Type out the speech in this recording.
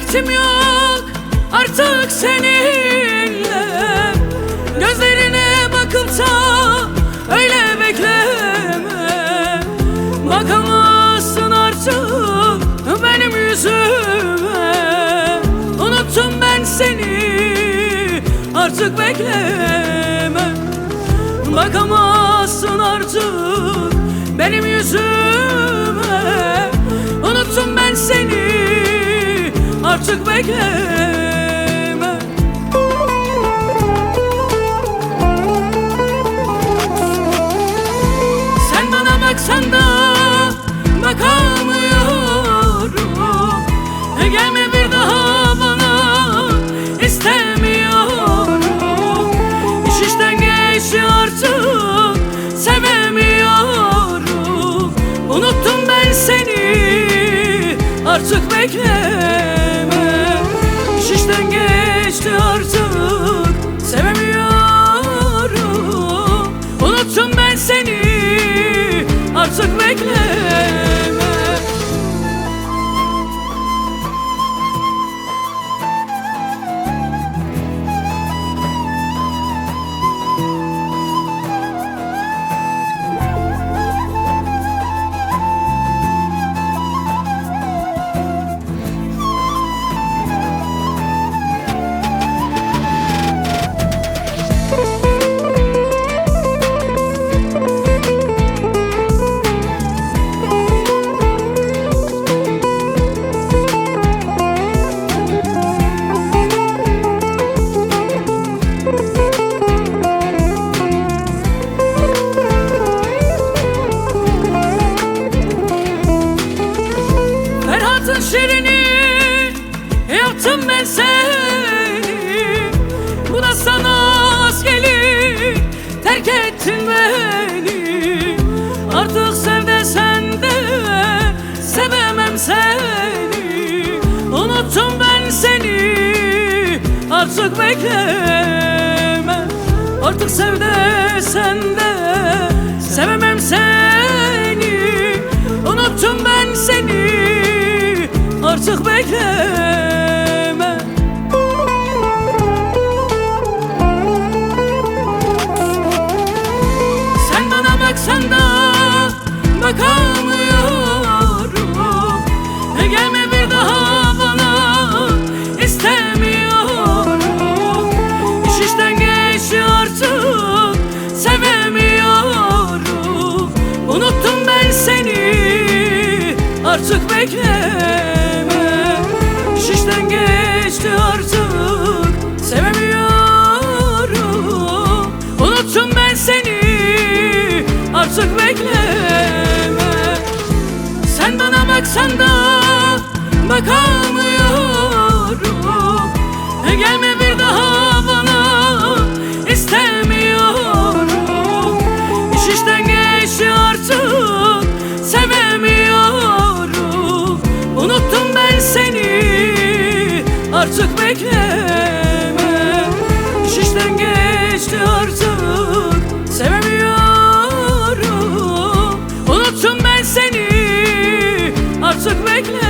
vaktim yok artık seninle. Gözlerine bakıp da öyle bekleme. Bakamazsın artık benim yüzüme. Unuttum ben seni, artık bekleme. Bakamazsın artık benim yüzüme. Unuttum ben seni, artık bekleme. Sen bana baksan da bakamıyorum. Gelme bir daha bana, istemiyorum. İş işten geçti artık, sevemiyorum. Unuttum ben seni, artık bekleme. İş işten geçti artık, sevemiyorum. Unuttum ben seni, artık bekleme. Şirini yaptım ben seni, bu da sana az gelir. Terk ettin beni, artık sev desen de sevemem seni. Unuttum ben seni, artık bekleme. Artık sev desen de sevemem seni. Unuttum ben seni, artık bekleme. Sen bana baksan da bakamıyorum. Gelme bir daha bana, istemiyorum. İş işten geçti artık, sevemiyorum. Unuttum ben seni, artık bekleme. İş işten geçti artık, sevemiyorum. Unuttum ben seni, artık bekleme. Sen bana baksan da bakamıyorum. Gelme bir daha bana, istemiyorum. İş işten geçti artık, sevemiyorum. Unuttum ben seni, artık bekleme. İş işten geçti artık, sevemiyorum. Unuttum ben seni, artık bekleme.